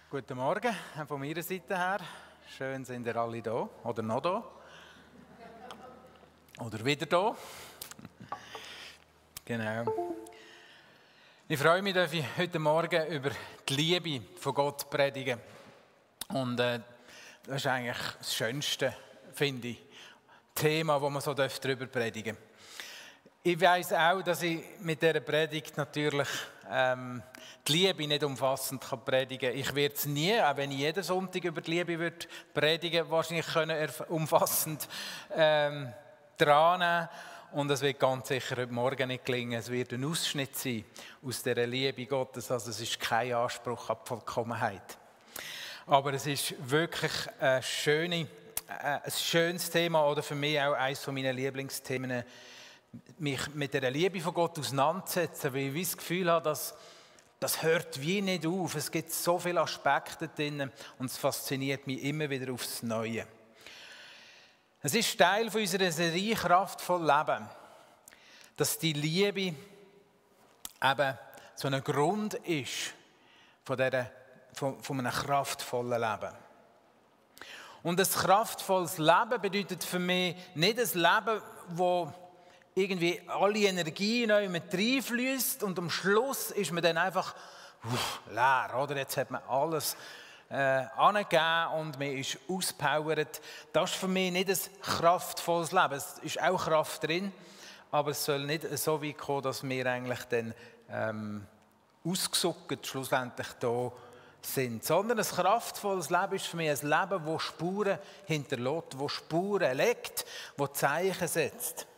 Guten Morgen von meiner Seite her. Schön sind ihr alle da oder noch da oder wieder da. Genau. Ich freue mich, dass ich heute Morgen über die Liebe von Gott predigen. Und das ist eigentlich das Schönste, finde ich, Thema, wo man so darüber predigen darf. Ich weiss auch, dass ich mit dieser Predigt natürlich die Liebe nicht umfassend predigen kann. Ich werde es nie, auch wenn ich jeden Sonntag über die Liebe würde predigen, wahrscheinlich umfassend dran. Und es wird ganz sicher heute Morgen nicht gelingen. Es wird ein Ausschnitt sein aus dieser Liebe Gottes. Also es ist kein Anspruch an die Vollkommenheit. Aber es ist wirklich ein schönes Thema oder für mich auch eines meiner Lieblingsthemen, mich mit der Liebe von Gott auseinandersetzen, weil ich das Gefühl habe, dass das hört wie nicht auf. Es gibt so viele Aspekte drin und es fasziniert mich immer wieder aufs Neue. Es ist Teil von unserer Serie «Kraftvoll Leben», dass die Liebe eben so ein Grund ist von einem kraftvollen Leben. Und ein kraftvolles Leben bedeutet für mich nicht ein Leben, das irgendwie alle Energie neu mit reinfließt und am Schluss ist man dann einfach leer, oder? Jetzt hat man alles angegeben und man ist auspowert. Das ist für mich nicht ein kraftvolles Leben. Es ist auch Kraft drin, aber es soll nicht so weit kommen, dass wir eigentlich dann ausgesuckt schlussendlich da sind. Sondern ein kraftvolles Leben ist für mich ein Leben, das Spuren hinterlässt, das Spuren legt, das Zeichen setzt.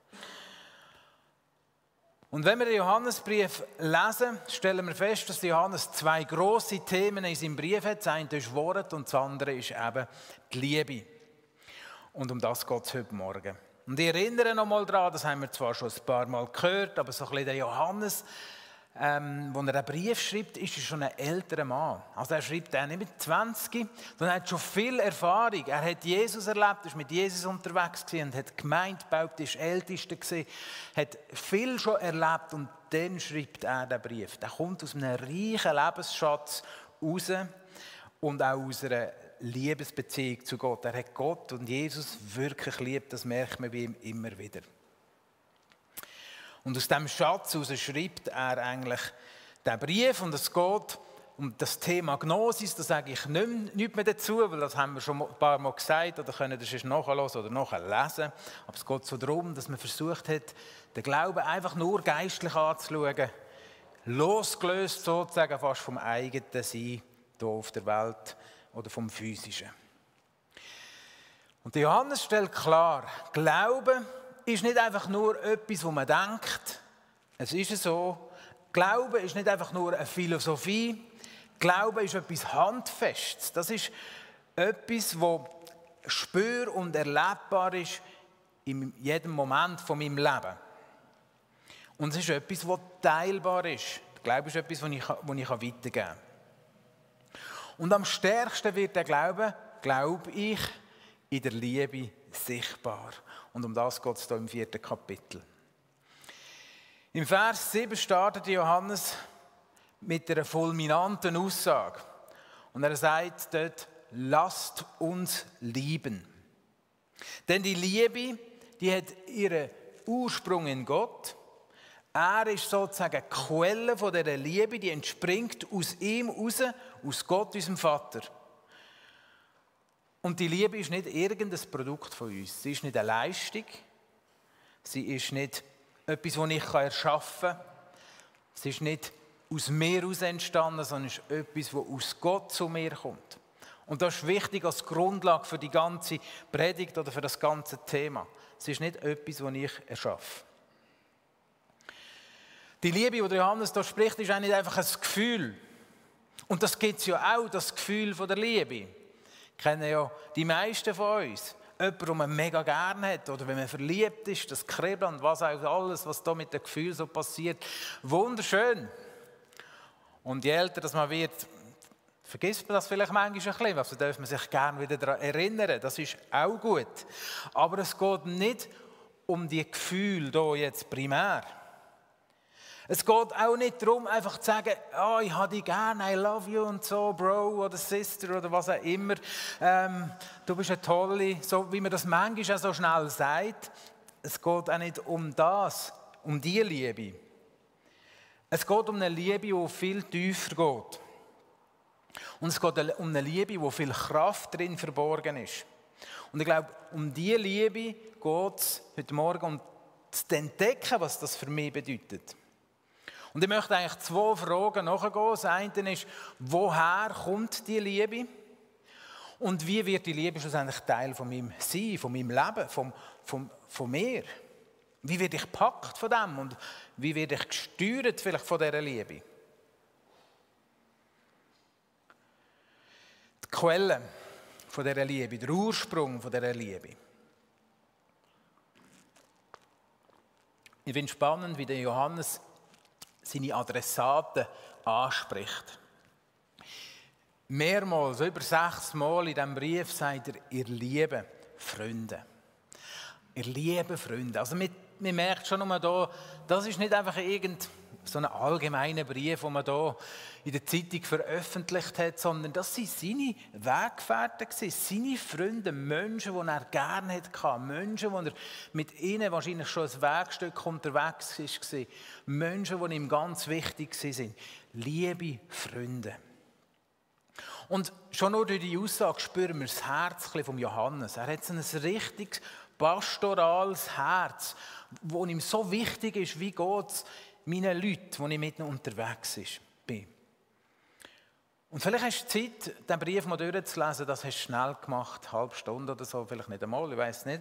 Und wenn wir den Johannesbrief lesen, stellen wir fest, dass Johannes zwei grosse Themen in seinem Brief hat. Das eine ist Wort und das andere ist eben die Liebe. Und um das geht es heute Morgen. Und ich erinnere noch mal daran, das haben wir zwar schon ein paar Mal gehört, aber so ein bisschen der Johannes, wo er einen Brief schreibt, ist er schon ein älterer Mann. Also er schreibt nicht mit 20, sondern er hat schon viel Erfahrung. Er hat Jesus erlebt, ist mit Jesus unterwegs gewesen und hat Gemeinde gebaut, ist Ältester gewesen, hat viel schon erlebt und dann schreibt er den Brief. Der kommt aus einem reichen Lebensschatz raus und auch aus einer Liebesbeziehung zu Gott. Er hat Gott und Jesus wirklich lieb, das merkt man bei ihm immer wieder. Und aus diesem Schatz heraus schreibt er eigentlich den Brief und es geht um das Thema Gnosis. Da sage ich nichts mehr dazu, weil das haben wir schon ein paar Mal gesagt oder können das nachhören oder nachlesen. Aber es geht so darum, dass man versucht hat, den Glauben einfach nur geistlich anzuschauen, losgelöst sozusagen fast vom eigenen Sein hier auf der Welt oder vom Physischen. Und Johannes stellt klar, Glauben ist nicht einfach nur etwas, wo man denkt. Es ist so. Glaube ist nicht einfach nur eine Philosophie. Glaube ist etwas Handfestes. Das ist etwas, das spür- und erlebbar ist in jedem Moment von meinem Leben. Und es ist etwas, das teilbar ist. Glaube ist etwas, das ich weitergeben kann. Und am stärksten wird der Glaube, glaube ich, in der Liebe sichtbar. Und um das geht es hier im 4. Kapitel. Im Vers 7 startet Johannes mit einer fulminanten Aussage. Und er sagt dort, lasst uns lieben. Denn die Liebe, die hat ihren Ursprung in Gott. Er ist sozusagen die Quelle von dieser Liebe, die entspringt aus ihm raus, aus Gott, unserem Vater. Und die Liebe ist nicht irgendein Produkt von uns. Sie ist nicht eine Leistung. Sie ist nicht etwas, das ich erschaffen kann. Sie ist nicht aus mir heraus entstanden, sondern es ist etwas, das aus Gott zu mir kommt. Und das ist wichtig als Grundlage für die ganze Predigt oder für das ganze Thema. Es ist nicht etwas, das ich erschaffe. Die Liebe, die Johannes hier spricht, ist auch nicht einfach ein Gefühl. Und das gibt es ja auch, das Gefühl von der Liebe. Kennen ja die meisten von uns. Jemanden, den man mega gerne hat oder wenn man verliebt ist, das Kribbeln und was auch alles, was da mit dem Gefühl so passiert. Wunderschön. Und je älter das man wird, vergisst man das vielleicht manchmal ein bisschen. Also darf man sich gerne wieder daran erinnern. Das ist auch gut. Aber es geht nicht um die Gefühle hier jetzt primär. Es geht auch nicht darum, einfach zu sagen, oh, ich habe dich gerne, I love you und so, Bro oder Sister oder was auch immer. Du bist eine tolle, so wie man das manchmal auch so schnell sagt. Es geht auch nicht um das, um die Liebe. Es geht um eine Liebe, die viel tiefer geht. Und es geht um eine Liebe, wo viel Kraft drin verborgen ist. Und ich glaube, um diese Liebe geht es heute Morgen, um zu entdecken, was das für mich bedeutet. Und ich möchte eigentlich 2 Fragen nachgehen. Das eine ist, woher kommt die Liebe? Und wie wird die Liebe schlussendlich Teil von meinem Sein, von meinem Leben, von mir? Wie werde ich gepackt von dem? Und wie werde ich gesteuert vielleicht von dieser Liebe? Die Quelle von dieser Liebe, der Ursprung von dieser Liebe. Ich finde es spannend, wie der Johannes seine Adressaten anspricht. Mehrmals, über 6 Mal in diesem Brief sagt er, ihr lieben Freunde. Ihr lieben Freunde. Also man merkt schon nur hier, das ist nicht einfach so ein allgemeiner Brief, den man hier in der Zeitung veröffentlicht hat, sondern das waren seine Weggefährten, seine Freunde, Menschen, die er gerne hatte, Menschen, die er mit ihnen wahrscheinlich schon ein Wegstück unterwegs war, Menschen, die ihm ganz wichtig waren. Liebe Freunde. Und schon nur durch die Aussage spüren wir das Herz von Johannes. Er hat so ein richtiges pastorales Herz, das ihm so wichtig ist, wie geht es meinen Leuten, die ich mit ihnen unterwegs bin. Und vielleicht hast du Zeit, den Brief mal durchzulesen, das hast du schnell gemacht, eine halbe Stunde oder so, vielleicht nicht einmal, ich weiß nicht.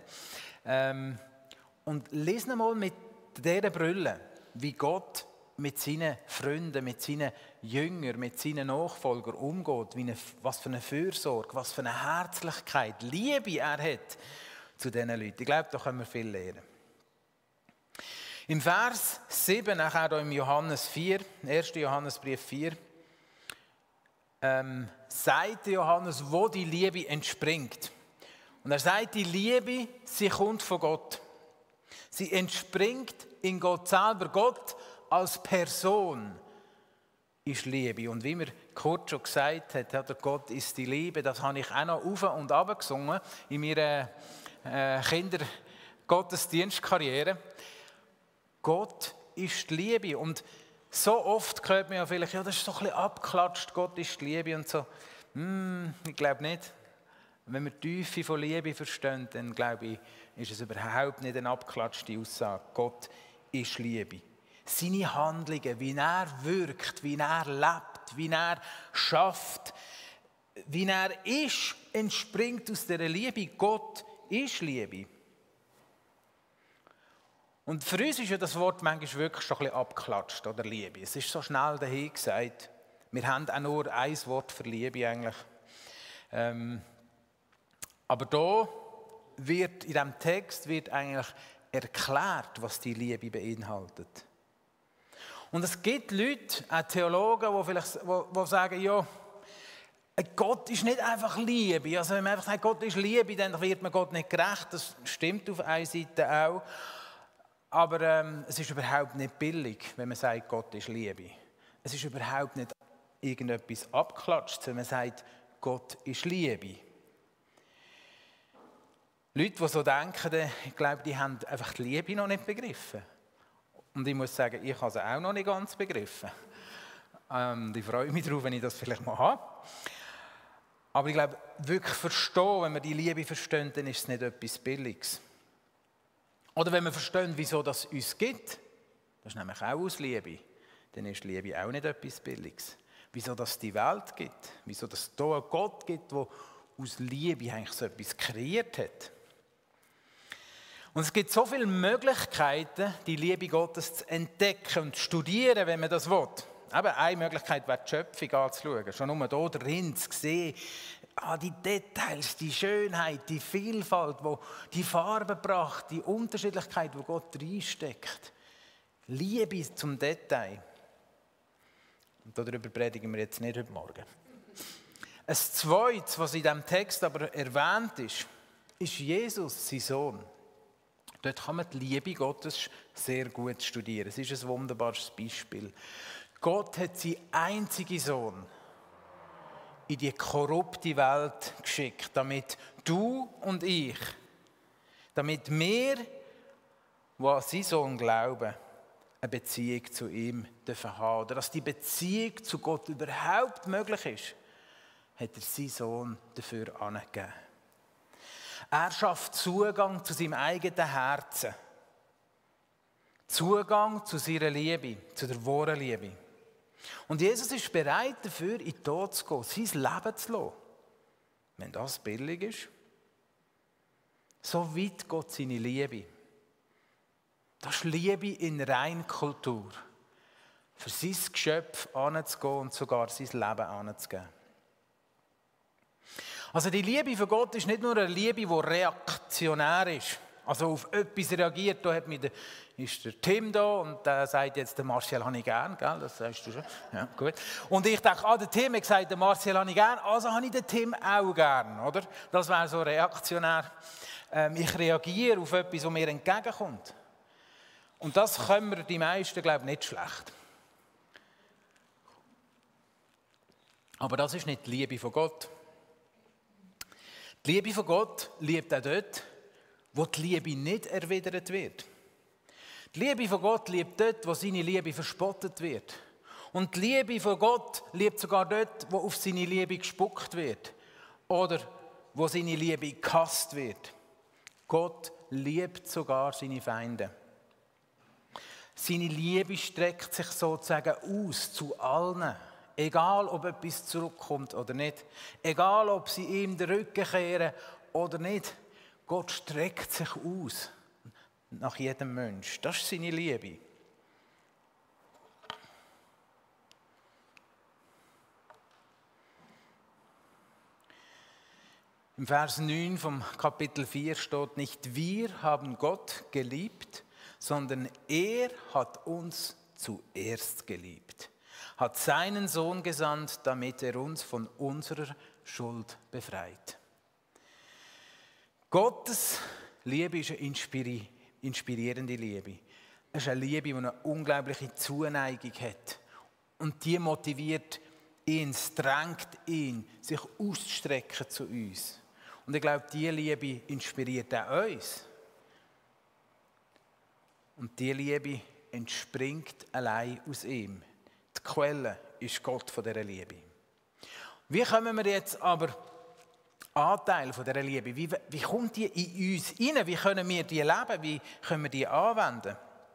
Und lese mal mit dieser Brille, wie Gott mit seinen Freunden, mit seinen Jüngern, mit seinen Nachfolgern umgeht, was für eine Fürsorge, was für eine Herzlichkeit, Liebe er hat zu diesen Leuten. Ich glaube, da können wir viel lernen. Im Vers 7, nachher hier im Johannes 4, 1. Johannesbrief 4, sagt Johannes, wo die Liebe entspringt. Und er sagt, die Liebe, sie kommt von Gott. Sie entspringt in Gott selber. Gott als Person ist Liebe. Und wie mir Kurt schon gesagt hat, Gott ist die Liebe, das habe ich auch noch auf und runter gesungen in meiner Kindergottesdienstkarriere. Gott ist die Liebe. Und so oft hört man ja vielleicht, ja, das ist so ein bisschen abgeklatscht, Gott ist die Liebe und so. Ich glaube nicht. Wenn wir die Tiefe von Liebe verstehen, dann glaube ich, ist es überhaupt nicht eine abgeklatschte Aussage. Gott ist Liebe. Seine Handlungen, wie er wirkt, wie er lebt, wie er schafft, wie er ist, entspringt aus dieser Liebe. Gott ist Liebe. Und für uns ist ja das Wort manchmal wirklich schon ein bisschen abgeklatscht, oder Liebe. Es ist so schnell dahin gesagt. Wir haben auch nur ein Wort für Liebe eigentlich. Aber da wird, in diesem Text wird eigentlich erklärt, was die Liebe beinhaltet. Und es gibt Leute, auch Theologen, die sagen, ja, Gott ist nicht einfach Liebe. Also wenn man einfach sagt, Gott ist Liebe, dann wird man Gott nicht gerecht. Das stimmt auf einer Seite auch. Aber es ist überhaupt nicht billig, wenn man sagt, Gott ist Liebe. Es ist überhaupt nicht irgendetwas abgeklatscht, wenn man sagt, Gott ist Liebe. Leute, die so denken, ich glaube, die haben einfach die Liebe noch nicht begriffen. Und ich muss sagen, ich habe sie auch noch nicht ganz begriffen. Ich freue mich darauf, wenn ich das vielleicht mal habe. Aber ich glaube, wirklich verstehen, wenn wir die Liebe verstehen, dann ist es nicht etwas Billiges. Oder wenn wir verstehen, wieso das uns gibt, das ist nämlich auch aus Liebe, dann ist Liebe auch nicht etwas Billiges. Wieso das die Welt gibt, wieso das da einen Gott gibt, der aus Liebe eigentlich so etwas kreiert hat. Und es gibt so viele Möglichkeiten, die Liebe Gottes zu entdecken und zu studieren, wenn man das will. Eben eine Möglichkeit wäre, die Schöpfung anzuschauen. Schon nur hier drin zu sehen, die Details, die Schönheit, die Vielfalt, die Farbenpracht, die Unterschiedlichkeit, die Gott reinsteckt. Liebe zum Detail. Und darüber predigen wir jetzt nicht heute Morgen. Ein zweites, was in diesem Text aber erwähnt ist Jesus, sein Sohn. Dort kann man die Liebe Gottes sehr gut studieren. Es ist ein wunderbares Beispiel. Gott hat seinen einzigen Sohn in die korrupte Welt geschickt, damit du und ich, damit wir, die an seinen Sohn glauben, eine Beziehung zu ihm dürfen haben. Oder dass die Beziehung zu Gott überhaupt möglich ist, hat er seinen Sohn dafür angegeben. Er schafft Zugang zu seinem eigenen Herzen. Zugang zu seiner Liebe, zu der wahren Liebe. Und Jesus ist bereit dafür, in den Tod zu gehen, sein Leben zu lassen. Wenn das billig ist. So weit Gott seine Liebe. Das ist Liebe in Reinkultur. Für sein Geschöpf anzugehen und sogar sein Leben anzugeben. Also die Liebe von Gott ist nicht nur eine Liebe, die reaktionär ist. Also auf etwas reagiert. Da ist der Tim da und der sagt jetzt, den Marcel habe ich gern, gell? Das sagst du schon. Ja, gut. Und ich denke, der Tim hat gesagt, den Marcel habe ich gern, also habe ich den Tim auch gern, oder? Das wäre so reaktionär. Ich reagiere auf etwas, was mir entgegenkommt. Und das können wir die meisten, glaube ich, nicht schlecht. Aber das ist nicht die Liebe von Gott. Die Liebe von Gott liebt auch dort, wo die Liebe nicht erwidert wird. Die Liebe von Gott liebt dort, wo seine Liebe verspottet wird. Und die Liebe von Gott liebt sogar dort, wo auf seine Liebe gespuckt wird. Oder wo seine Liebe gehasst wird. Gott liebt sogar seine Feinde. Seine Liebe streckt sich sozusagen aus zu allen. Egal, ob etwas zurückkommt oder nicht. Egal, ob sie ihm den Rücken kehren oder nicht. Gott streckt sich aus nach jedem Mensch. Das ist seine Liebe. Im Vers 9 vom Kapitel 4 steht nicht, wir haben Gott geliebt, sondern er hat uns zuerst geliebt. Hat seinen Sohn gesandt, damit er uns von unserer Schuld befreit. Gottes Liebe ist eine inspirierende Liebe. Es ist eine Liebe, die eine unglaubliche Zuneigung hat. Und die motiviert ihn, es drängt ihn, sich auszustrecken zu uns. Und ich glaube, diese Liebe inspiriert auch uns. Und diese Liebe entspringt allein aus ihm. Die Quelle ist Gott von dieser Liebe. Wie kommen wir jetzt aber Anteil von dieser Liebe? Wie kommt die in uns rein? Wie können wir die leben? Wie können wir die anwenden?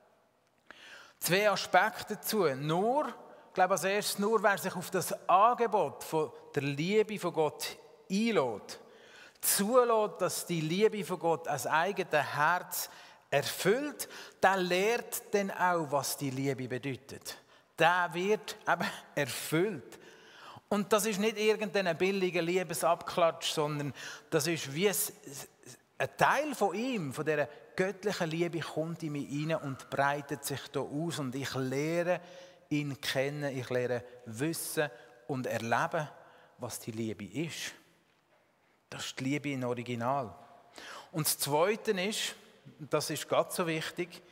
2 Aspekte dazu. Ich glaube als erstes, nur wer sich auf das Angebot von der Liebe von Gott einlässt, zulässt, dass die Liebe von Gott als eigenes Herz erfüllt, der lernt dann auch, was die Liebe bedeutet. Der wird eben erfüllt. Und das ist nicht irgendein billiger Liebesabklatsch, sondern das ist wie ein Teil von ihm, von dieser göttlichen Liebe, kommt in mich rein und breitet sich da aus. Und ich lehre ihn kennen, ich lehre wissen und erleben, was die Liebe ist. Das ist die Liebe im Original. Und das Zweite ist, das ist ganz so wichtig,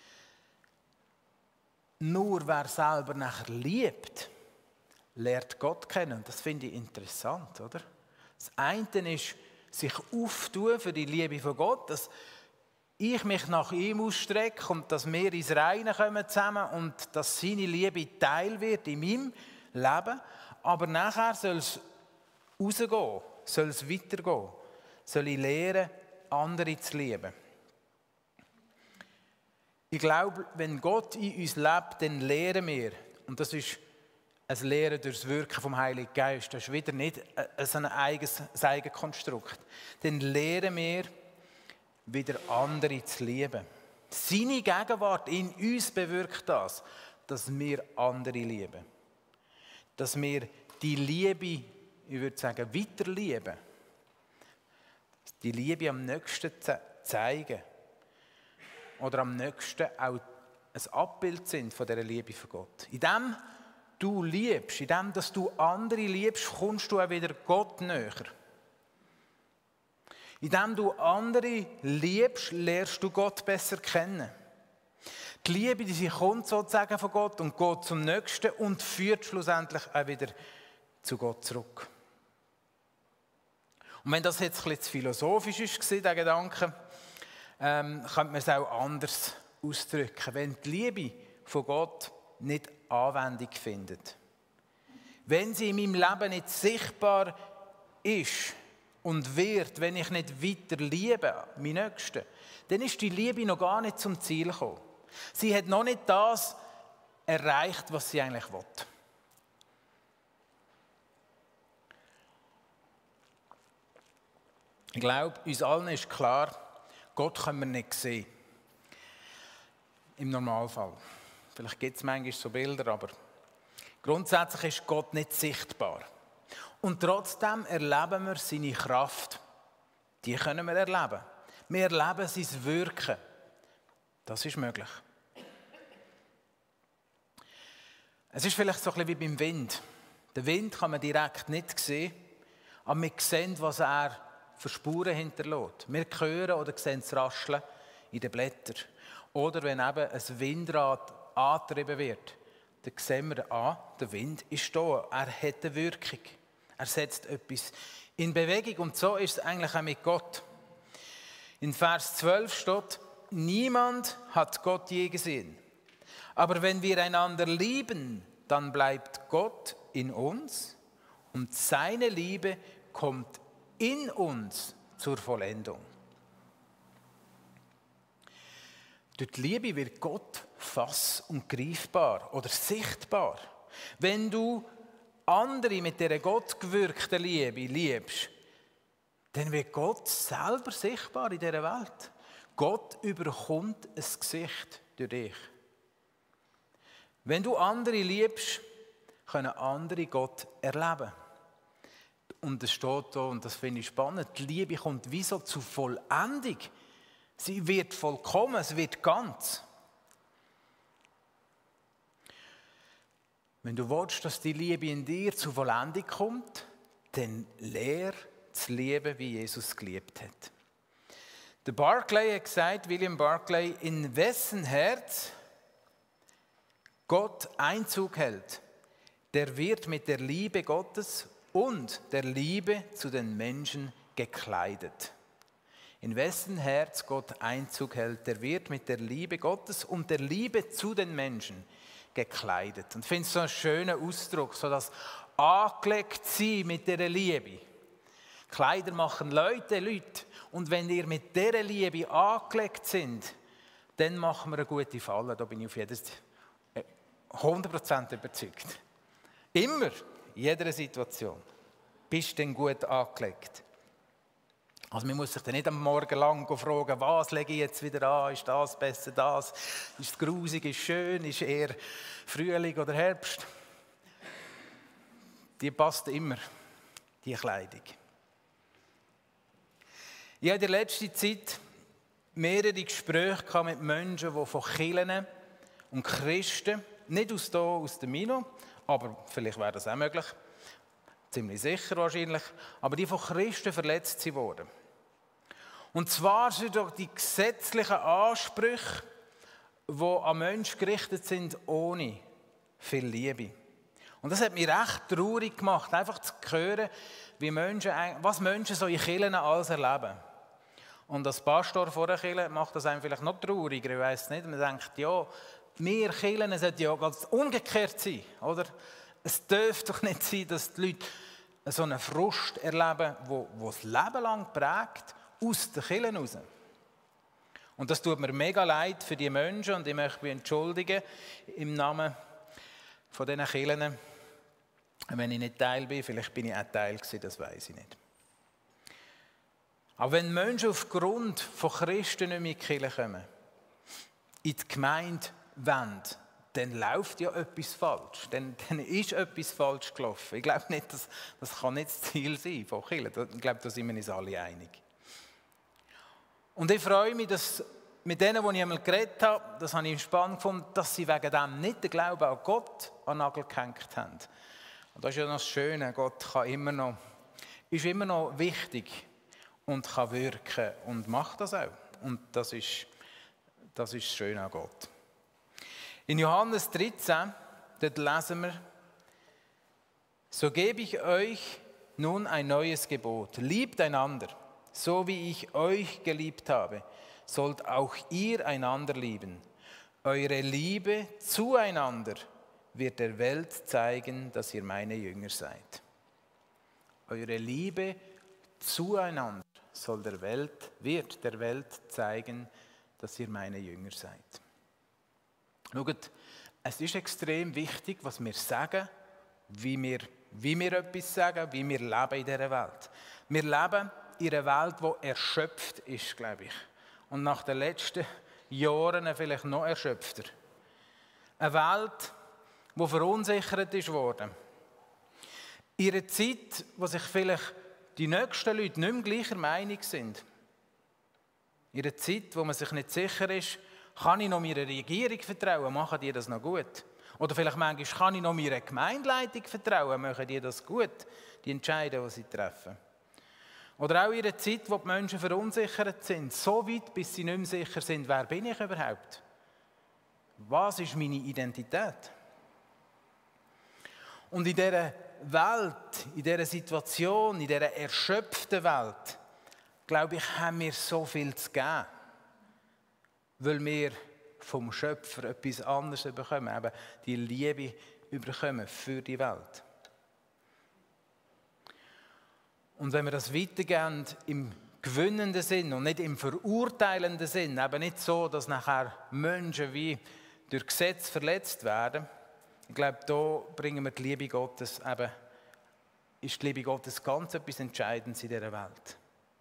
nur wer selber nachher liebt, lernt Gott kennen. Und das finde ich interessant, oder? Das eine ist, sich auftun für die Liebe von Gott, dass ich mich nach ihm ausstrecke und dass wir ins Reine kommen zusammen und dass seine Liebe Teil wird in meinem Leben. Aber nachher soll es rausgehen, soll es weitergehen, soll ich lernen, andere zu lieben. Ich glaube, wenn Gott in uns lebt, dann lehren wir. Und das ist ein Lehren durch das Wirken vom Heiligen Geist. Das ist wieder nicht ein eigenes Konstrukt. Dann lehren wir, wieder andere zu lieben. Seine Gegenwart in uns bewirkt das, dass wir andere lieben. Dass wir die Liebe, ich würde sagen, weiterlieben. Die Liebe am nächsten zeigen. Oder am nächsten auch ein Abbild sind von dieser Liebe von Gott. In dem du liebst, in dem, dass du andere liebst, kommst du auch wieder Gott näher. Indem du andere liebst, lernst du Gott besser kennen. Die Liebe, die kommt sozusagen von Gott und geht zum Nächsten und führt schlussendlich auch wieder zu Gott zurück. Und wenn das jetzt ein bisschen zu philosophisch war, der Gedanke, könnte man es auch anders ausdrücken. Wenn die Liebe von Gott nicht Anwendung findet, wenn sie in meinem Leben nicht sichtbar ist und wird, wenn ich nicht weiter liebe, meinen Nächsten, dann ist die Liebe noch gar nicht zum Ziel gekommen. Sie hat noch nicht das erreicht, was sie eigentlich will. Ich glaube, uns allen ist klar, Gott können wir nicht sehen. Im Normalfall. Vielleicht gibt es manchmal so Bilder, aber grundsätzlich ist Gott nicht sichtbar. Und trotzdem erleben wir seine Kraft. Die können wir erleben. Wir erleben sein Wirken. Das ist möglich. Es ist vielleicht so ein bisschen wie beim Wind. Den Wind kann man direkt nicht sehen, aber wir sehen, was er für Spuren hinterlässt. Wir hören oder sehen das Rascheln in den Blättern. Oder wenn eben ein Windrad angetrieben wird, dann sehen wir, der Wind ist da, er hat eine Wirkung. Er setzt etwas in Bewegung und so ist es eigentlich auch mit Gott. In Vers 12 steht, niemand hat Gott je gesehen. Aber wenn wir einander lieben, dann bleibt Gott in uns und seine Liebe kommt in uns zur Vollendung. Durch die Liebe wird Gott fass- und greifbar oder sichtbar. Wenn du andere mit dieser gottgewirkten Liebe liebst, dann wird Gott selber sichtbar in dieser Welt. Gott überkommt ein Gesicht durch dich. Wenn du andere liebst, können andere Gott erleben. Und es steht da, und das finde ich spannend, die Liebe kommt wie so zur Vollendung. Sie wird vollkommen, es wird ganz. Wenn du willst, dass die Liebe in dir zur Vollendung kommt, dann lehr zu lieben, wie Jesus geliebt hat. Der Barclay hat gesagt, William Barclay, in wessen Herz Gott Einzug hält, der wird mit der Liebe Gottes und der Liebe zu den Menschen gekleidet. In wessen Herz Gott Einzug hält, der wird mit der Liebe Gottes und der Liebe zu den Menschen gekleidet. Und ich finde es so einen schönen Ausdruck, so das angelegt sein mit dieser Liebe. Kleider machen Leute. Und wenn ihr mit dieser Liebe angelegt sind, dann machen wir eine gute Falle. Da bin ich auf jedes 100% überzeugt. Immer, in jeder Situation, bist du denn gut angelegt. Also man muss sich dann nicht am Morgen lang fragen, was lege ich jetzt wieder an, ist das besser, das, ist es grusig, ist es schön, ist eher Frühling oder Herbst. Die passt immer, die Kleidung. Ich habe in der letzten Zeit mehrere Gespräche mit Menschen, die von Kirchen und Christen, nicht aus der Mino, aber vielleicht wäre das auch möglich, ziemlich sicher wahrscheinlich, aber die von Christen verletzt wurden. Und zwar sind doch die gesetzlichen Ansprüche, die an Menschen gerichtet sind, ohne viel Liebe. Und das hat mich recht traurig gemacht, einfach zu hören, was Menschen so in Kirchen alles erleben. Und als Pastor vor der Kirche macht das einem vielleicht noch trauriger, ich weiss nicht. Man denkt, ja, wir Kirchen sollten ja ganz umgekehrt sein, oder? Es darf doch nicht sein, dass die Leute so einen Frust erleben, der das Leben lang prägt, aus den Kirchen raus. Und das tut mir mega leid für die Menschen und ich möchte mich entschuldigen im Namen von diesen Kirchen. Wenn ich nicht Teil bin, vielleicht bin ich auch Teil gewesen, das weiß ich nicht. Aber wenn Menschen aufgrund von Christen nicht mehr in die Kirche kommen, in die Gemeinde wollen, dann läuft ja etwas falsch. Dann ist etwas falsch gelaufen. Ich glaube nicht, das kann nicht das Ziel sein von Kirche. Ich glaube, da sind wir uns alle einig. Und ich freue mich, dass mit denen, die ich einmal geredet habe, das habe ich spannend gefunden, dass sie wegen dem nicht den Glauben an Gott an den Nagel gehängt haben. Und das ist ja noch das Schöne, Gott ist immer noch wichtig. und kann wirken und macht das auch. Und das ist schön an Gott. In Johannes 13, dort lesen wir: So gebe ich euch nun ein neues Gebot. Liebt einander, so wie ich euch geliebt habe, sollt auch ihr einander lieben. Eure Liebe zueinander wird der Welt zeigen, dass ihr meine Jünger seid. Eure Liebe zueinander wird der Welt zeigen, dass ihr meine Jünger seid. Schaut, es ist extrem wichtig, was wir sagen, wie wir etwas sagen, wie wir leben in dieser Welt. Wir leben in einer Welt, die erschöpft ist, glaube ich. Und nach den letzten Jahren vielleicht noch erschöpfter. Eine Welt, die verunsichert ist worden. In einer Zeit, wo sich vielleicht die nächsten Leute nicht mehr gleicher Meinung sind. In einer Zeit, wo man sich nicht sicher ist, kann ich noch meiner Regierung vertrauen, machen die das noch gut? Oder vielleicht manchmal, kann ich noch meiner Gemeindeleitung vertrauen, machen die das gut, die Entscheidungen, die sie treffen? Oder auch in einer Zeit, wo die Menschen verunsichert sind, so weit, bis sie nicht mehr sicher sind, wer bin ich überhaupt? Was ist meine Identität? Und in dieser Welt, in dieser Situation, in dieser erschöpften Welt, glaube ich, haben wir so viel zu geben, weil wir vom Schöpfer etwas anderes bekommen, eben die Liebe bekommen für die Welt. Und wenn wir das weitergehen im gewinnenden Sinn und nicht im verurteilenden Sinn, eben nicht so, dass nachher Menschen wie durch Gesetz verletzt werden, ich glaube, da bringen wir die Liebe Gottes, eben, ist die Liebe Gottes ganz etwas Entscheidendes in dieser Welt.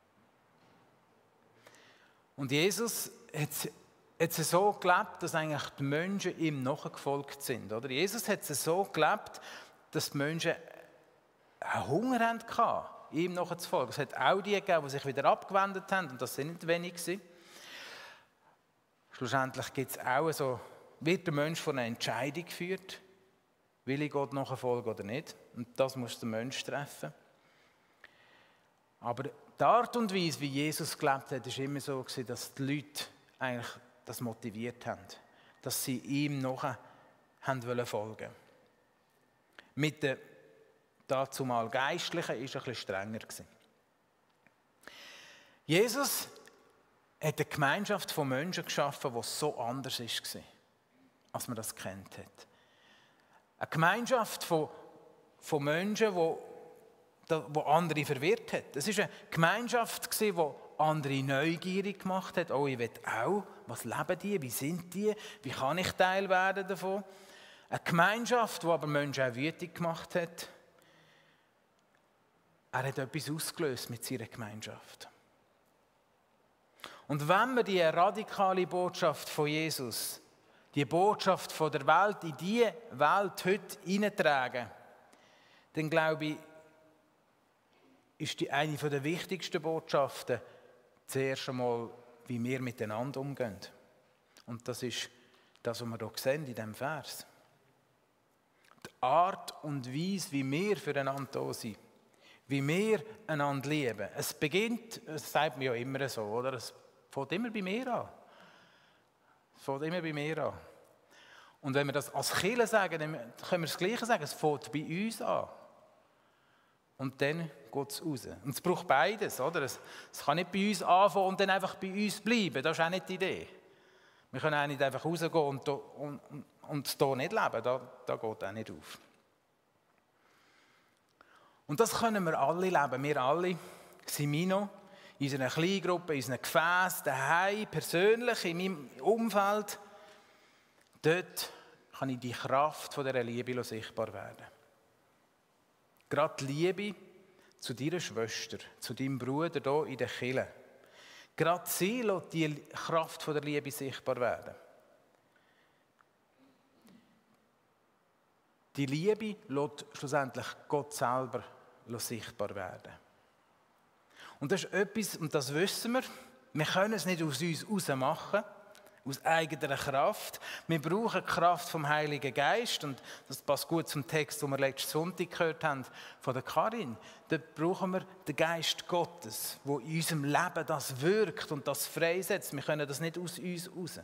Und Jesus hat es so gelebt, dass eigentlich die Menschen ihm nachgefolgt sind. Oder? Jesus hat es so gelebt, dass die Menschen einen Hunger hatten, ihm nachzufolgen. Es hat auch die gegeben, die sich wieder abgewendet haben, und das sind nicht wenige. Schlussendlich gibt es auch so, wird der Mensch von einer Entscheidung geführt, will ich Gott nachfolgen oder nicht. Und das muss der Mensch treffen. Aber die Art und Weise, wie Jesus gelebt hat, war immer so, dass die Leute eigentlich das motiviert haben, dass sie ihm nachher folgen wollten. Mit den dazumal Geistlichen war er ein bisschen strenger. Jesus hat eine Gemeinschaft von Menschen geschaffen, die so anders war, als man das kennt hat. Eine Gemeinschaft von Menschen, die andere verwirrt hat. Es war eine Gemeinschaft, die andere neugierig gemacht hat. Oh, ich will auch. Was leben die? Wie sind die? Wie kann ich Teil werden davon? Eine Gemeinschaft, die aber Menschen auch wütend gemacht hat. Er hat etwas ausgelöst mit seiner Gemeinschaft. Und wenn wir die radikale Botschaft von Jesus, die Botschaft von der Welt in diese Welt heute hineintragen, dann glaube ich, ist eine der wichtigsten Botschaften zuerst einmal, wie wir miteinander umgehen. Und das ist das, was wir hier sehen in diesem Vers. Die Art und Weise, wie wir füreinander da sind, wie wir einander lieben. Es beginnt, das sagt man ja immer so, oder? Es fängt immer bei mir an. Und wenn wir das als Kirche sagen, dann können wir das Gleiche sagen. Es fängt bei uns an. Und dann geht es raus. Und es braucht beides, oder? Es kann nicht bei uns anfangen und dann einfach bei uns bleiben. Das ist auch nicht die Idee. Wir können auch nicht einfach rausgehen und hier nicht leben. Das geht auch nicht auf. Und das können wir alle leben. Wir alle, Simino, in unserer Kleingruppe, in unseren Gefäßen, daheim, persönlich, in meinem Umfeld. Dort kann ich die Kraft dieser Liebe sichtbar werden. Gerade die Liebe zu deiner Schwester, zu deinem Bruder hier in der Kirche. Gerade sie lässt die Kraft der Liebe sichtbar werden. Die Liebe lässt schlussendlich Gott selber sichtbar werden. Und das ist etwas, und das wissen wir können es nicht aus uns heraus machen. aus eigener Kraft. Wir brauchen die Kraft vom Heiligen Geist und das passt gut zum Text, den wir letzten Sonntag gehört haben von der Karin. Dort brauchen wir den Geist Gottes, der in unserem Leben das wirkt und das freisetzt. Wir können das nicht aus uns raus.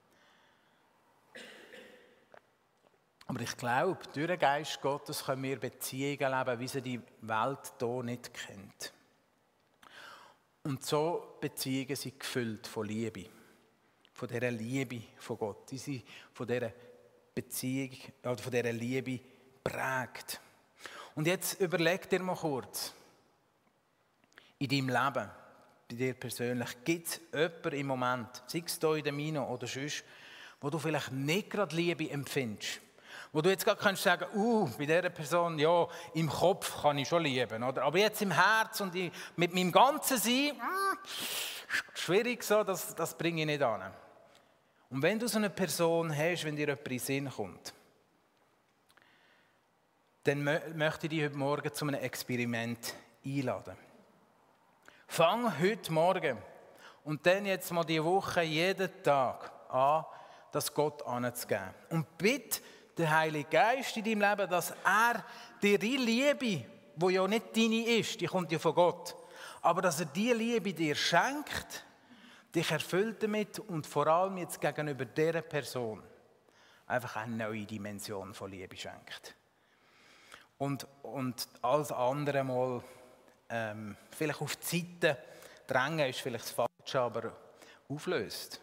Aber ich glaube, durch den Geist Gottes können wir Beziehungen leben, wie sie die Welt hier nicht kennt. Und so Beziehungen sind gefüllt von Liebe. Von dieser Liebe von Gott. Die sind von dieser Beziehung oder von dieser Liebe prägt. Und jetzt überleg dir mal kurz, in deinem Leben, bei dir persönlich, gibt es jemanden im Moment, sei es hier in der Mino oder sonst, wo du vielleicht nicht gerade Liebe empfindest? Wo du jetzt gerade kannst sagen, bei dieser Person, ja, im Kopf kann ich schon lieben, oder? Aber jetzt im Herz und mit meinem ganzen Sein, schwierig so, das bringe ich nicht an. Und wenn du so eine Person hast, wenn dir jemand in den Sinn kommt, dann möchte ich dich heute Morgen zu einem Experiment einladen. Fang heute Morgen und dann jetzt mal die Woche jeden Tag an, das Gott anzugeben. Und bitte den Heiligen Geist in deinem Leben, dass er dir die Liebe, die ja nicht deine ist, die kommt ja von Gott, aber dass er diese Liebe dir schenkt, dich erfüllt damit und vor allem jetzt gegenüber dieser Person einfach eine neue Dimension von Liebe schenkt. Und alles andere mal vielleicht auf die Seite drängen, ist vielleicht das Falsche, aber auflöst.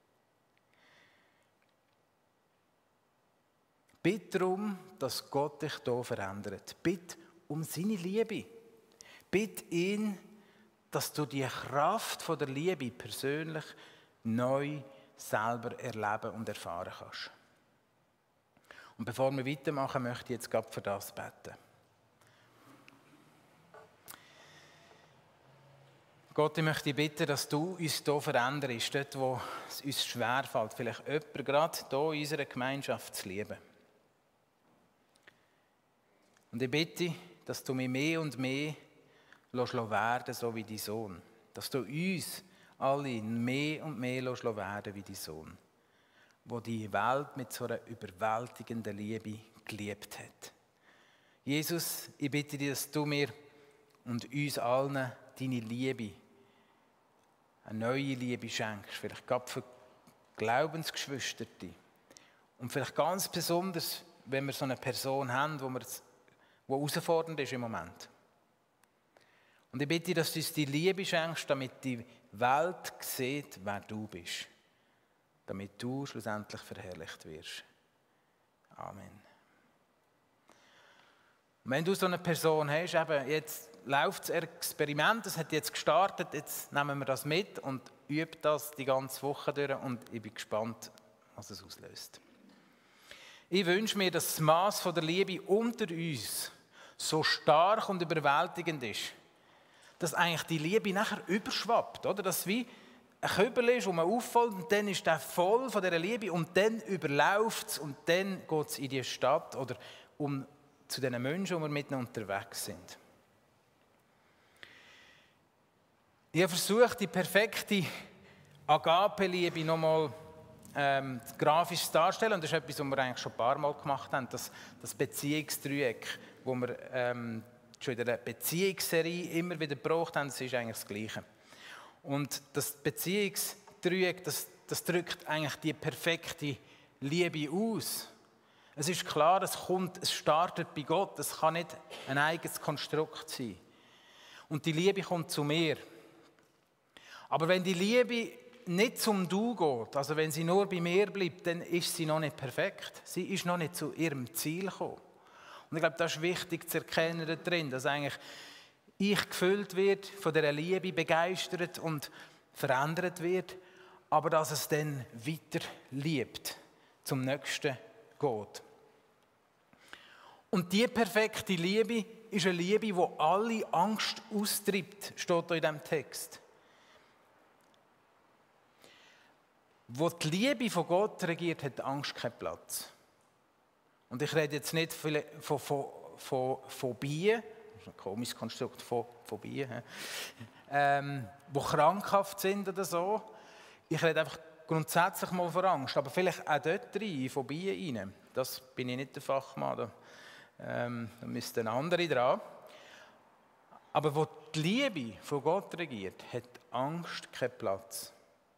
Bitte darum, dass Gott dich hier verändert. Bitte um seine Liebe. Bitte ihn, dass du die Kraft von der Liebe persönlich neu selber erleben und erfahren kannst. Und bevor wir weitermachen, möchte ich jetzt gerade für das beten. Gott, ich möchte dich bitten, dass du uns hier veränderst, dort, wo es uns schwerfällt, vielleicht jemand gerade hier in unserer Gemeinschaft zu lieben. Und ich bitte, dass du mich mehr und mehr werden, so wie dein Sohn. Dass du uns alle mehr und mehr werden wie dein Sohn, der die Welt mit so einer überwältigenden Liebe geliebt hat. Jesus, ich bitte dich, dass du mir und uns allen deine Liebe, eine neue Liebe schenkst, vielleicht gerade für Glaubensgeschwisterte. Und vielleicht ganz besonders, wenn wir so eine Person haben, die herausfordernd ist im Moment. Und ich bitte, dass du uns die Liebe schenkst, damit die Welt sieht, wer du bist. Damit du schlussendlich verherrlicht wirst. Amen. Und wenn du so eine Person hast, eben jetzt läuft das Experiment, es hat jetzt gestartet, jetzt nehmen wir das mit und üben das die ganze Woche durch und ich bin gespannt, was es auslöst. Ich wünsche mir, dass das Maß von der Liebe unter uns so stark und überwältigend ist, dass eigentlich die Liebe nachher überschwappt, oder? Dass es wie ein Kübel ist, wo man auffällt und dann ist der voll von dieser Liebe und dann überläuft es und dann geht es in die Stadt oder zu den Menschen, wo wir mitten unterwegs sind. Ich habe versucht, die perfekte Agape-Liebe nochmal grafisch darzustellen. Und das ist etwas, was wir eigentlich schon ein paar Mal gemacht haben. Das Beziehungsdreieck, das wir schon in der Beziehungsserie immer wieder gebraucht haben, das ist eigentlich das Gleiche. Und das Beziehungsdreieck, das drückt eigentlich die perfekte Liebe aus. Es ist klar, es startet bei Gott. Es kann nicht ein eigenes Konstrukt sein. Und die Liebe kommt zu mir. Aber wenn die Liebe nicht zum Du geht, also wenn sie nur bei mir bleibt, dann ist sie noch nicht perfekt. Sie ist noch nicht zu ihrem Ziel gekommen. Und ich glaube, das ist wichtig zu erkennen da drin, dass eigentlich ich gefüllt wird, von dieser Liebe begeistert und verändert wird, aber dass es dann weiter liebt, zum Nächsten geht. Und die perfekte Liebe ist eine Liebe, die alle Angst austreibt, steht da in diesem Text. Wo die Liebe von Gott regiert, hat Angst keinen Platz. Und ich rede jetzt nicht von Phobien, das ist ein komisches Konstrukt, Phobien, die krankhaft sind oder so. Ich rede einfach grundsätzlich mal vor Angst, aber vielleicht auch dort rein, Phobien rein. Das bin ich nicht der Fachmann, da müssten andere dran. Aber wo die Liebe von Gott regiert, hat Angst keinen Platz.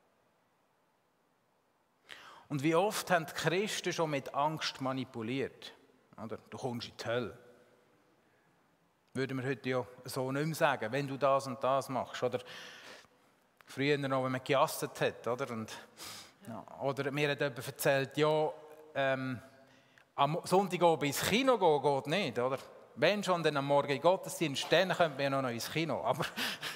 Und wie oft haben die Christen schon mit Angst manipuliert? Oder? Du kommst in die Hölle. Würden wir heute ja so nicht mehr sagen, wenn du das und das machst. Oder früher noch, wenn man gejasset hat. Oder mir hat jemand erzählt, ja, am Sonntagabend ins Kino gehen geht nicht. Oder? Wenn schon, dann am Morgen in Gottesdienst, dann kommt man ja noch ins Kino. Aber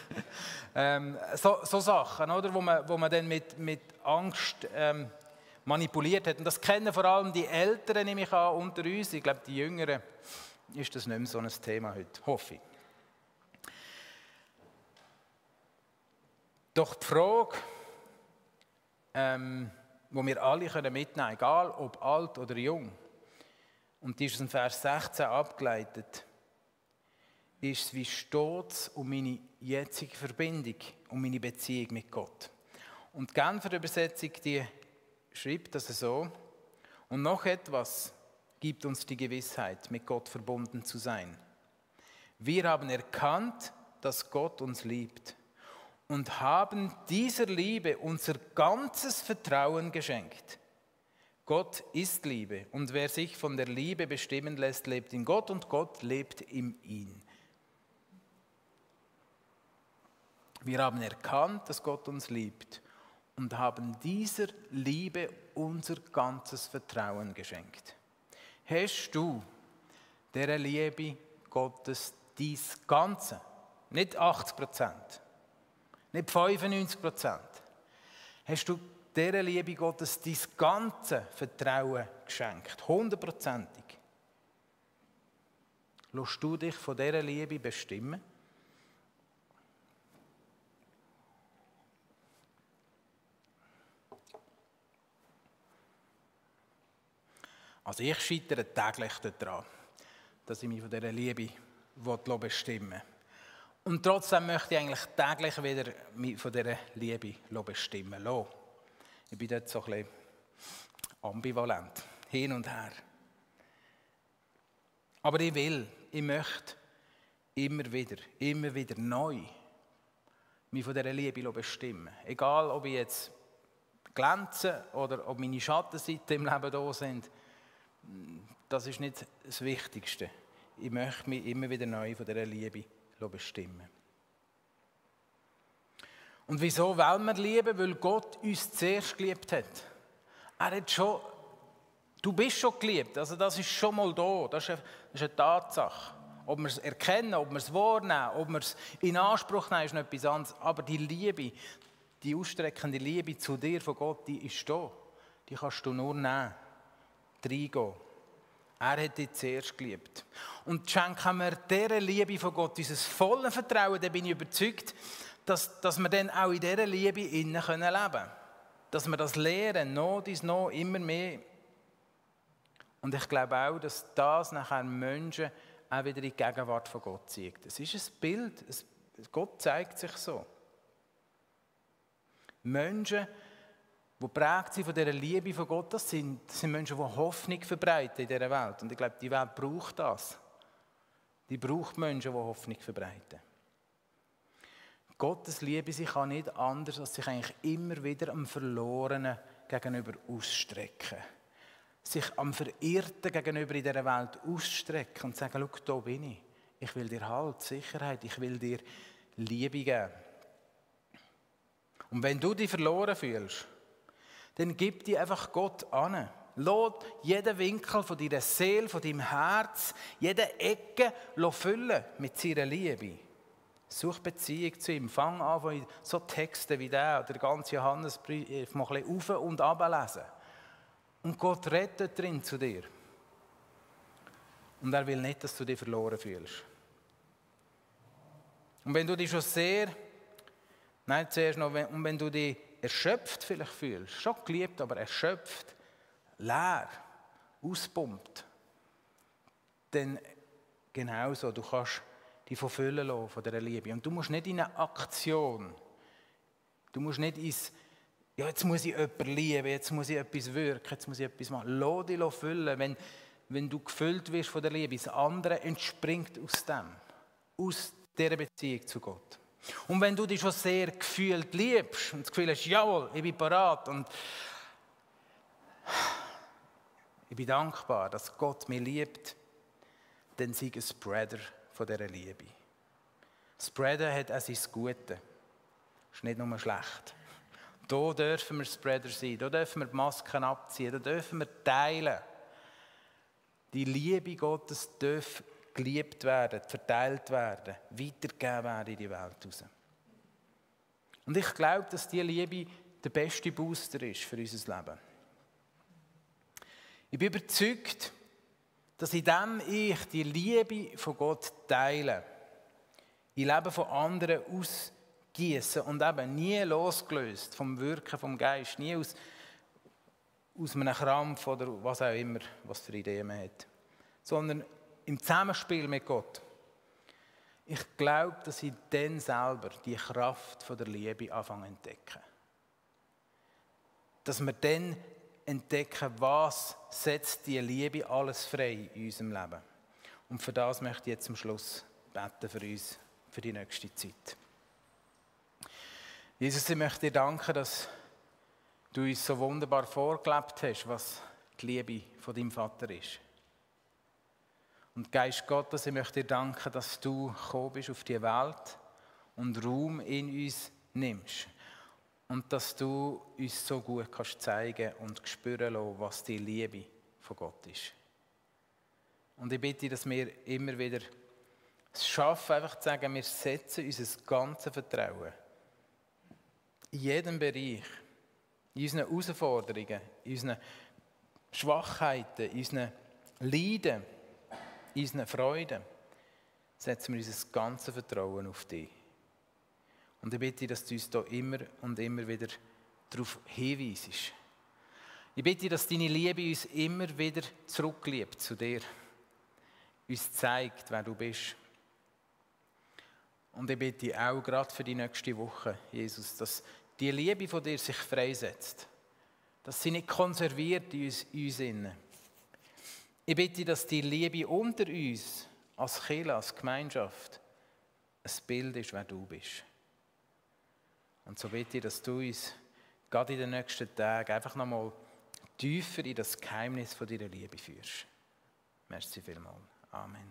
so Sachen, oder? Wo man dann mit Angst manipuliert hat. Und das kennen vor allem die Älteren, nehme ich an, unter uns. Ich glaube, die Jüngeren ist das nicht mehr so ein Thema heute, hoffe ich. Doch die Frage, die wir alle mitnehmen können, egal ob alt oder jung, und die ist aus dem Vers 16 abgeleitet, ist, wie steht es um meine jetzige Verbindung, um meine Beziehung mit Gott. Und die Genfer Übersetzung, die schreibt das so: Und noch etwas gibt uns die Gewissheit, mit Gott verbunden zu sein. Wir haben erkannt, dass Gott uns liebt und haben dieser Liebe unser ganzes Vertrauen geschenkt. Gott ist Liebe und wer sich von der Liebe bestimmen lässt, lebt in Gott und Gott lebt in ihm. Wir haben erkannt, dass Gott uns liebt und haben dieser Liebe unser ganzes Vertrauen geschenkt. Hast du dieser Liebe Gottes dein Ganze, nicht 80%, nicht 95%, hast du dieser Liebe Gottes dein ganze Vertrauen geschenkt, 100%. Lässt du dich von dieser Liebe bestimmen? Also ich scheitere täglich daran, dass ich mich von dieser Liebe bestimmen will. Und trotzdem möchte ich eigentlich täglich wieder mich von dieser Liebe bestimmen lassen. Ich bin dort so ein bisschen ambivalent, hin und her. Aber ich möchte immer wieder neu mich von dieser Liebe bestimmen. Egal, ob ich jetzt glänze oder ob meine Schattenseiten im Leben da sind. Das ist nicht das Wichtigste. Ich möchte mich immer wieder neu von dieser Liebe bestimmen. Und wieso wollen wir lieben? Weil Gott uns zuerst geliebt hat. Du bist schon geliebt, also das ist schon mal da, das ist eine Tatsache. Ob wir es erkennen, ob wir es wahrnehmen, ob wir es in Anspruch nehmen, ist noch etwas anderes. Aber die Liebe, die ausstreckende Liebe zu dir von Gott, die ist da. Die kannst du nur nehmen. Reingehen. Er hat dich zuerst geliebt. Und schenken wir dieser Liebe von Gott unser volles Vertrauen, dann bin ich überzeugt, dass wir dann auch in dieser Liebe innen leben können. Dass wir das lernen, noch immer mehr. Und ich glaube auch, dass das nachher Menschen auch wieder in die Gegenwart von Gott zieht. Es ist ein Bild, Gott zeigt sich so. Menschen, die geprägt sind von dieser Liebe von Gott, das sind Menschen, die Hoffnung verbreiten in dieser Welt. Und ich glaube, die Welt braucht das. Die braucht Menschen, die Hoffnung verbreiten. Gottes Liebe, sie kann nicht anders, als sich eigentlich immer wieder am Verlorenen gegenüber ausstrecken. Sich am Verirrten gegenüber in dieser Welt ausstrecken und sagen, schau, da bin ich. Ich will dir Halt, Sicherheit, ich will dir Liebe geben. Und wenn du dich verloren fühlst, dann gib dir einfach Gott an. Lass jeden Winkel von deiner Seele, von deinem Herz, jede Ecke füllen mit seiner Liebe. Such Beziehung zu ihm. Fang an, so Texte wie der ganze Johannesbrief mal ein bisschen auf- und runterlesen. Und Gott redet drin zu dir. Und er will nicht, dass du dich verloren fühlst. Und wenn du dich schon wenn du dich erschöpft vielleicht fühlst, schon geliebt, aber erschöpft, leer, auspumpt, dann genauso, du kannst dich verfüllen lassen von dieser Liebe. Und du musst nicht in eine Aktion, du musst nicht ja, jetzt muss ich jemanden lieben, jetzt muss ich etwas wirken, jetzt muss ich etwas machen. Lass dich füllen, wenn du gefüllt wirst von der Liebe. Das andere entspringt aus dem, aus dieser Beziehung zu Gott. Und wenn du dich schon sehr gefühlt liebst und das Gefühl hast, jawohl, ich bin parat und ich bin dankbar, dass Gott mich liebt, dann sei ein Spreader von dieser Liebe. Spreader hat auch sein Gute. Ist nicht nur schlecht. Da dürfen wir Spreader sein, da dürfen wir die Masken abziehen, da dürfen wir teilen. Die Liebe Gottes darf geliebt werden, verteilt werden, weitergegeben werden in die Welt raus. Und ich glaube, dass diese Liebe der beste Booster ist für unser Leben. Ich bin überzeugt, dass indem ich die Liebe von Gott teile, im Leben von anderen ausgieße und eben nie losgelöst vom Wirken vom Geist, nie aus einem Krampf oder was auch immer, was für Ideen man hat, sondern im Zusammenspiel mit Gott. Ich glaube, dass ich dann selber die Kraft von der Liebe anfange zu entdecken. Dass wir dann entdecken, was setzt die Liebe alles frei in unserem Leben. Und für das möchte ich jetzt zum Schluss beten für uns, für die nächste Zeit. Jesus, ich möchte dir danken, dass du uns so wunderbar vorgelebt hast, was die Liebe von deinem Vater ist. Und Geist Gottes, ich möchte dir danken, dass du gekommen bist auf die Welt und Raum in uns nimmst. Und dass du uns so gut kannst zeigen und spüren lassen, was die Liebe von Gott ist. Und ich bitte, dass wir immer wieder es schaffen, einfach zu sagen, wir setzen unser ganzes Vertrauen in jedem Bereich, in unseren Herausforderungen, in unseren Schwachheiten, in unseren Leiden, in unseren Freuden, setzen wir unser ganzes Vertrauen auf dich. Und ich bitte, dass du uns da immer und immer wieder darauf hinweisst. Ich bitte, dass deine Liebe uns immer wieder zurückliebt zu dir, uns zeigt, wer du bist. Und ich bitte auch gerade für die nächste Woche, Jesus, dass die Liebe von dir sich freisetzt, dass sie nicht konserviert in uns innen. Ich bitte, dass die Liebe unter uns, als Kirche, als Gemeinschaft, ein Bild ist, wer du bist. Und so bitte ich, dass du uns gerade in den nächsten Tagen einfach nochmal tiefer in das Geheimnis von deiner Liebe führst. Merci vielmals. Amen.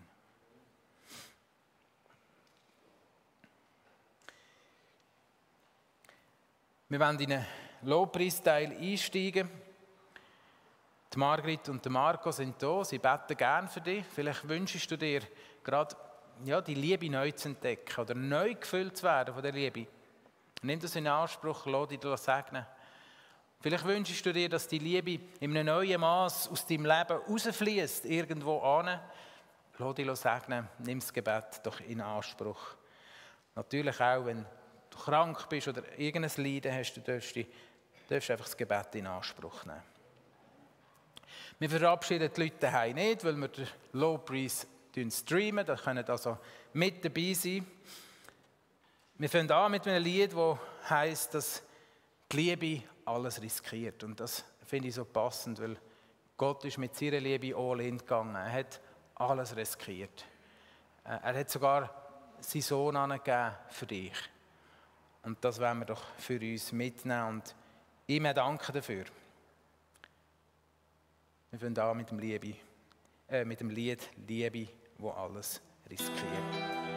Wir wollen in den Lobpreisteil einsteigen. Die Margrit und der Marco sind da, sie beten gerne für dich. Vielleicht wünschst du dir gerade die Liebe neu zu entdecken oder neu gefüllt zu werden von der Liebe. Nimm das in Anspruch, lass dich segnen. Vielleicht wünschst du dir, dass die Liebe in einem neuen Maß aus deinem Leben rausfließt, irgendwo an. Lass dich segnen, nimm das Gebet doch in Anspruch. Natürlich auch, wenn du krank bist oder irgendein Leiden hast, du darfst einfach das Gebet in Anspruch nehmen. Wir verabschieden die Leute daheim nicht, weil wir den Lobpreis streamen, da können also mit dabei sein. Wir fangen an mit einem Lied, das heisst, dass die Liebe alles riskiert. Und das finde ich so passend, weil Gott ist mit seiner Liebe all in gegangen. Er hat alles riskiert. Er hat sogar seinen Sohn angegeben für dich. Und das wollen wir doch für uns mitnehmen und ihm danken dafür. Wir fangen an mit dem Lied Liebe, wo alles riskiert.